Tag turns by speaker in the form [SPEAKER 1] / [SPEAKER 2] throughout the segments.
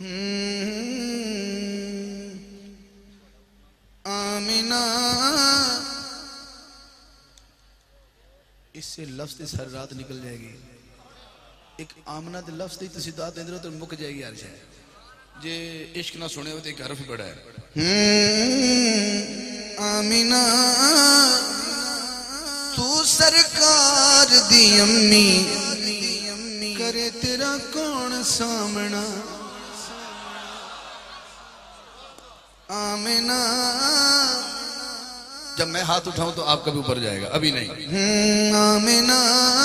[SPEAKER 1] آمینہ اس سے لفظ تے ہر رات نکل جائے گی. ایک آمنہ دے لفظ تے تصدیقات اندر تو مک جائے گی ہر شے. جے عشق نہ سنے ہوتے ایک حرف ہی بڑا ہے. آمینہ تو سرکار دی امی کرے تیرا کون سامنا. آمینہ جب میں ہاتھ اٹھاؤں تو آپ کا بھی اوپر جائے گا, ابھی نہیں. آمینہ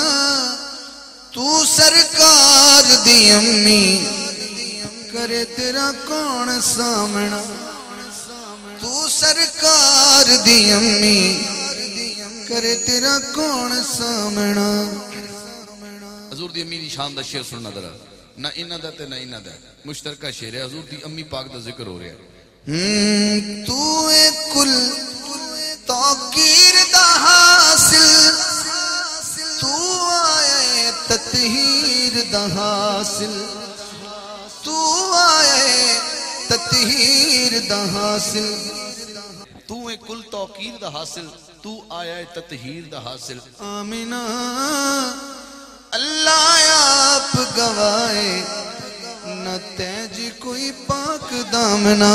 [SPEAKER 1] تو سرکار دی امی کرے تیرا کون سامنا. تو سرکار دی امی کرے تیرا کون سامنا. حضور دی امی دی شان دا شعر سننا ذرا. نہ انہاں دا تے نہ انہاں دا مشترکہ شعر ہے. حضور دی امی پاک دا ذکر ہو رہا ہے. تو اے کل توقیر دا حاصل, تو آئے تطہیر دا حاصل, تو آئے تطہیر دا حاصل. تو اے کل توقیر دا حاصل, تو آئے تطہیر دا حاصل. آمینہ اللہ آپ گوائے نہ تیجی کوئی پاک دامنا.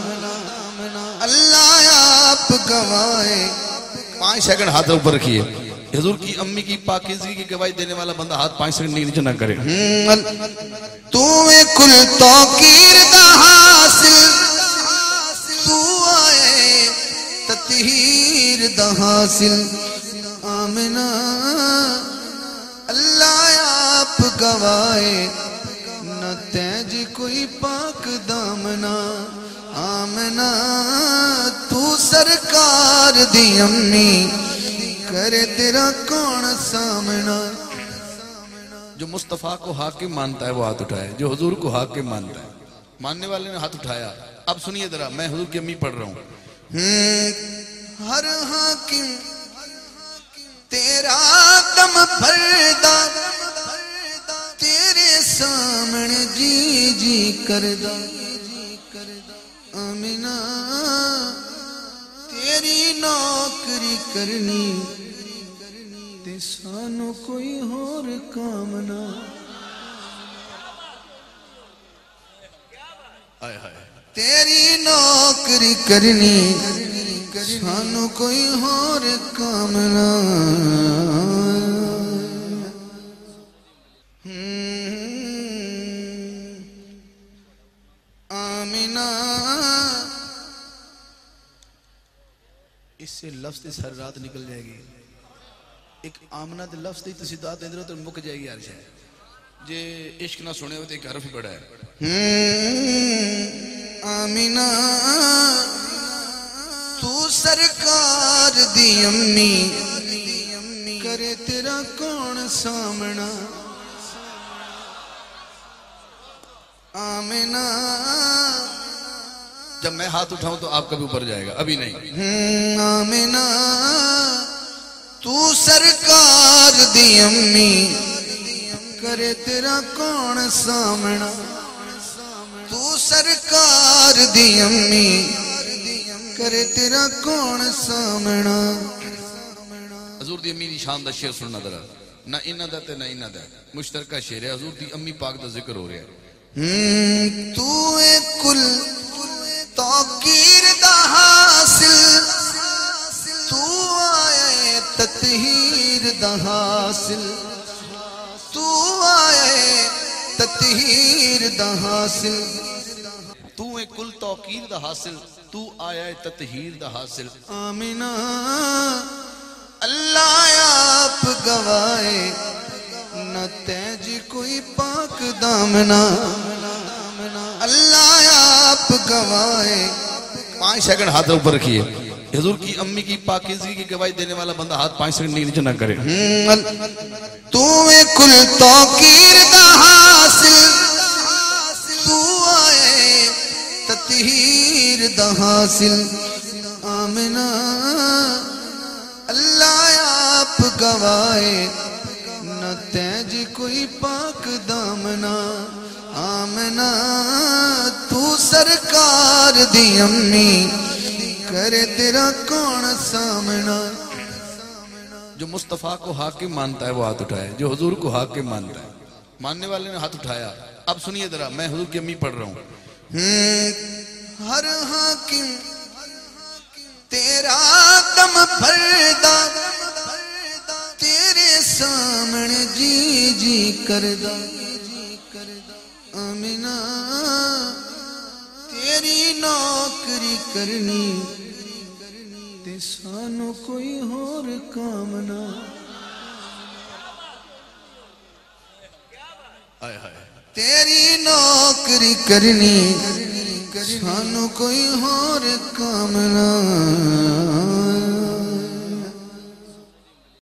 [SPEAKER 1] اللہ آپ گوائے. 5 سیکنڈ ہاتھ اوپر رکھیے. حضور کی امی کی پاکیزگی کی گواہی دینے والا بندہ ہاتھ 5 سیکنڈ نیچے نہ کرے. تو اے کل توقیر دا حاصل, تو آئے تطہیر دا حاصل. آمینہ اللہ آپ گوائے نہ تیج کوئی پاک دامنا. آمینہ تو سرکار دی امی کرے تیرا کون سامنا. جو مصطفیٰ کو حاکم مانتا ہے وہ ہاتھ اٹھائے. جو حضور کو حاکم مانتا ہے. ماننے والے نے ہاتھ اٹھایا. اب سنیے ذرا, میں حضور کی امی پڑھ رہا ہوں. ہر حاکم تیرا دم بھردا, تیرے سامنے جی جی کردا. آمینہ تیری نوکری کرنی تے سانو کوئی اور کام نہ. تیری نوکری کرنی سانو کوئی اور کام نہ. آمینہ اس سے لفظ تے ہر رات نکل جائے گی. ایک آمنہ دے لفظ تے تصدیقات اندر تو مک جائے گی ہر شے. جے عشق نہ سنے ہوتے ایک حرف ہی بڑا ہے. آمینہ تو سرکار دی امی کرے تیرا کون سامنا. آمینہ جب میں ہاتھ اٹھاؤں تو آپ کا بھی اوپر جائے گا, ابھی نہیں. آمینہ تو سرکار دی امی کرے تیرا کون سامنا. تو سرکار دی امی کرے تیرا کون سامنا. حضور دی امی دی شان دا شعر سننا ذرا. نہ انہاں دا تے نہ انہاں دا مشترکہ شعر ہے. حضور دی امی پاک دا ذکر ہو رہا ہے. تو اے کل توقیر دا حاصل, تو آئے تطہیر دا حاصل, تو آئے تطہیر دا حاصل. تو اے کل توقیر دا حاصل, تو آئے تطہیر دا حاصل. آمینہ اللہ آپ گوائے نہ تیجی کوئی پاک دامنا. اللہ آپ گوائے. 5 سیکنڈ ہاتھ اوپر رکھیے. حضور کی امی کی پاکیزگی کی گواہی دینے والا بندہ ہاتھ 5 سیکنڈ نیچے نہ کرے. تو اے کل توقیر دا حاصل, تو آئے تطہیر دا حاصل. آمینہ اللہ آپ گوائے نہ تیج کوئی پاک دامنا. آمینہ دی امی کرے تیرا کون سامنا. جو مصطفیٰ کو حاکم مانتا ہے وہ ہاتھ اٹھائے. جو حضور کو حاکم مانتا ہے. ماننے والے نے ہاتھ اٹھایا. اب سنیے ذرا میں حضور کی امی پڑھ رہا ہوں. ہر حاکم تیرا دم بھردا تیرے سامنے جی جی کردا. آمینہ تیری نوکری کرنی تے سانو کوئی اور کام نہ. تیری نوکری کرنی سانو کوئی اور کام نہ.